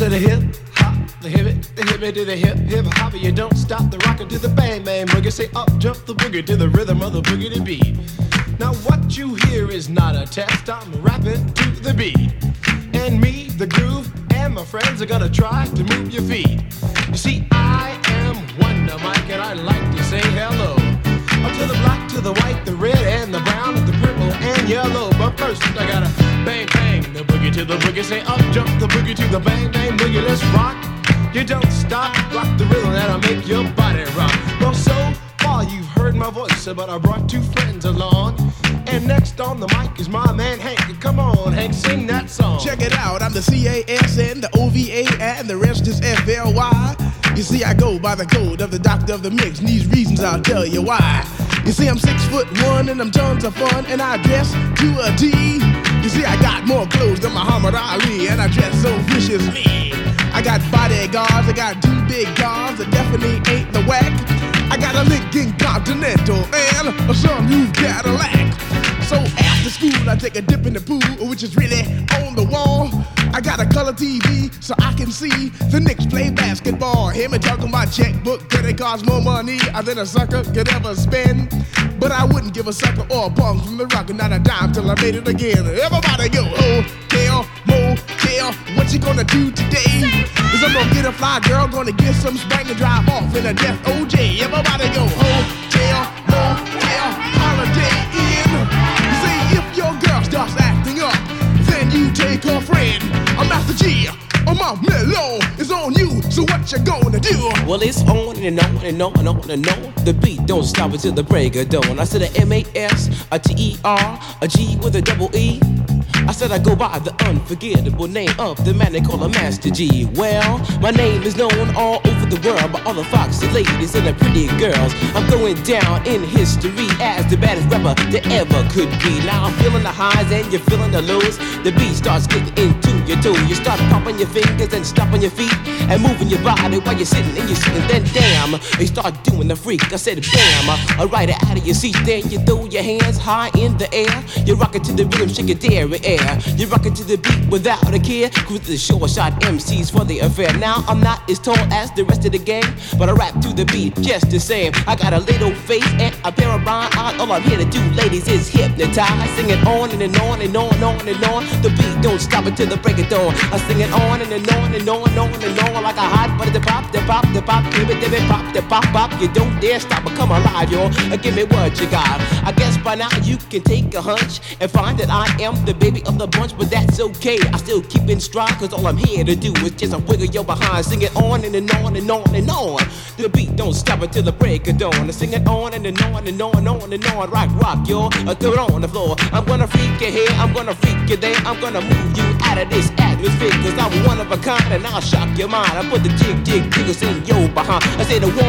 to the hip hop, the hip it to the hip hip hop. You don't stop the rocker to the bang bang boogie. Say up jump the boogie to the rhythm of the boogie to beat. Now what you hear is not a test. I'm rapping to the beat, and me, the groove, and my friends are gonna try to move your feet. You see, I am Wonder Mike, and I like to say hello up to the black, to the white, the red, and the brown, and the purple and yellow. But first, I gotta bang bang the boogie to the boogie. Say up jump the boogie to the bang bang boogie. Let's rock. You don't stop, rock the rhythm that'll make your body rock. Well, so far you've heard my voice, but I brought two friends along. And next on the mic is my man Hank. Come on, Hank, sing that song. Check it out, I'm the CASN, the OVA, and the rest is FLY. You see, I go by the code of the doctor of the mix, and these reasons I'll tell you why. You see, I'm 6'1" and I'm tons of fun, and I dress to a T. You see, I got more clothes than Muhammad Ali, and I dress so viciously. I got bodyguards, I got two big cars that definitely ain't the whack. I got a Lincoln Continental and a sunroof Cadillac. So after school, I take a dip in the pool, which is really on the wall. I got a color TV so I can see the Knicks play basketball. Hear me talking about checkbook, cause it costs more money than a sucker could ever spend. But I wouldn't give a sucker or a punk from the rock, not a dime till I made it again. Everybody go, hotel, motel, what you gonna do today? Cause I'm gonna get a fly girl, gonna get some spank and drive off in a death OJ. Everybody go, hotel, motel, holiday inn. See, if your girl starts acting up, then you take her friend. I'm Master G, my mellow is on you, so what you gonna do? Well, it's on and on and on and on and on. The beat don't stop until the break of dawn. I said a M-A-S, a T-E-R, a G with a double E. I said I go by the unforgettable name of the man they call a Master G. Well, my name is known all over the world by all the foxy ladies and the pretty girls. I'm going down in history as the baddest rapper that ever could be. Now I'm feeling the highs and you're feeling the lows. The beat starts getting into your toe. You start popping your fingers and stomping your feet and moving your body while you're sitting and you're sitting. Then damn, they start doing the freak. I said bam, right out of your seat. Then you throw your hands high in the air. You rock it to the rhythm, shake your dairy air. You rock it to the beat without a care. Cruise the short shot MCs for the affair. Now I'm not as tall as the rest of the gang, but I rap to the beat just the same. I got a little face and a pair of rhyme eyes. All I'm here to do, ladies, is hypnotize. Sing it on and on and on and on and on. The beat don't stop until the break of dawn. I sing it on and on and on and on and on like a hot butter. The pop, the pop, the pop, give it, pop, the pop, pop. You don't dare stop or come alive, y'all. Give me what you got. I guess by now you can take a hunch and find that I am the baby of the bunch, but that's okay. I still keep in stride, cause all I'm here to do is just a wiggle your behind. Sing it on and on and on and on. The beat don't stop until the break of dawn. I sing it on and on and on and on and on. Rock, y'all. Throw it on the floor. I'm gonna freak you here, I'm gonna freak you there. I'm gonna move you out of this atmosphere, cause I'm one of a kind and I'll shock your mind. I put the jiggles in your behind. I say the 1,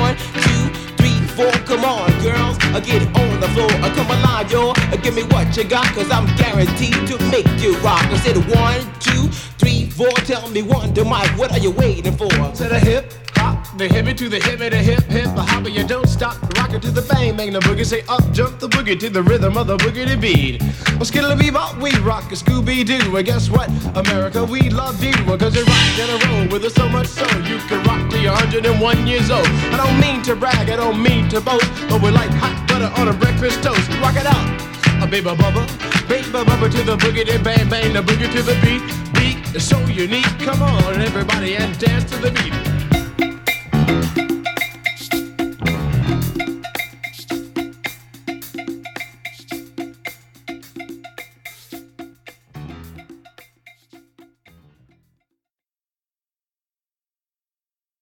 2, 3, 4, come on, girls, get on the floor, come alive, y'all, give me what you got, cause I'm guaranteed to make you rock. I said 1, 2, 3, 4, tell me Wonder Mike, what are you waiting for? To the hip hop, the hippie to the hippie, the hip hip, the hopper, you don't stop, rock it to the bang bang, the boogie, say up jump the boogie to the rhythm of the boogie to beat. Well, skittle-a-bebop, we rock a Scooby-Doo, and guess what, America, we love you, cause you rock in a row with us so much so, you can rock till you're 101 years old. I don't mean to brag, I don't mean to boast, but we're like hot butter on a breakfast toast. Rock it out, a baby bubba to the boogie, to bang bang, the boogie to the beat. Beat is so unique, come on everybody and dance to the beat.